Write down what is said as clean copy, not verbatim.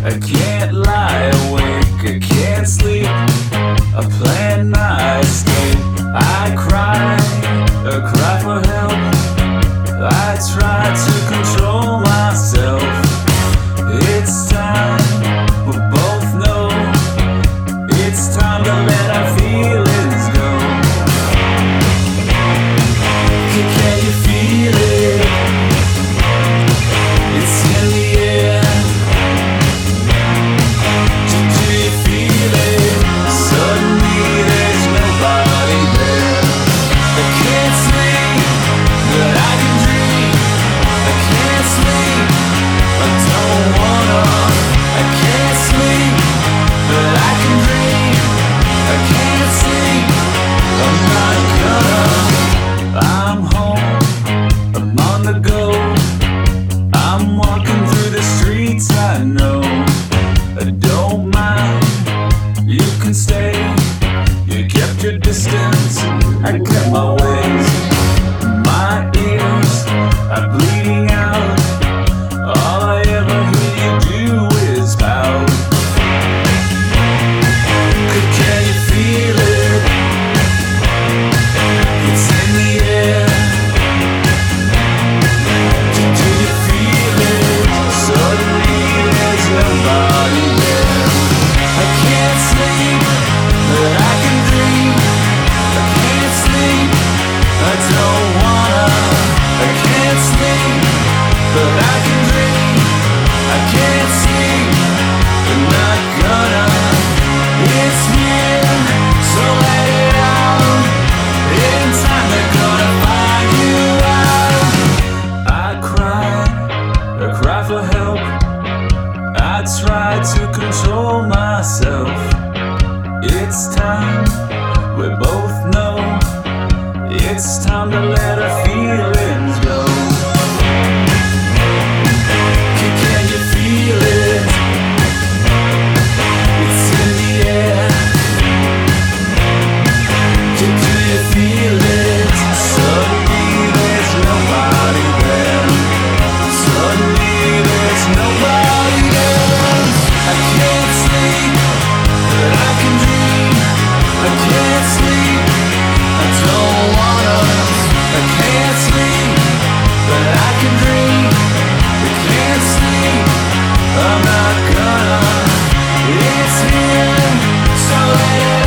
I can't lie awake, I can't sleep. I plan my escape. I cry for help. I try to control myself. It's time, we both know. It's time to let our feelings go. Can you feel it? It's in the air. Do you feel it? Suddenly there's nobody there. I can't sleep, but I can dream. I can't sleep, I don't wanna. I can't sleep, but I can dream. I can't sleep, I'm not gonna. I'm home, I'm on the go. I'm walking through the streets, I know. I don't mind, you can stay. You kept your distance, I kept my ways. My ears are bleeding out. All I ever hear you do is pout. Can you feel it? It's in the air. Do you feel it? Suddenly there's nobody there. I can't sleep, but I can dream. I can't sleep, I don't wanna. I can't sleep, but I can dream. I can't sleep, I'm not gonna. It's here, so let it out. In time they're gonna find you out. I cry for help. I try to control myself. It's time, we both know. It's time to let our feelings go. Can you feel it? It's in the air. Do you feel it? Suddenly there's nobody there. Suddenly there's nobody there. I can't sleep, but I can dream. I can't sleep, I don't wanna. I can't sleep, but I can dream. I can't sleep, I'm not gonna. It's here, so let it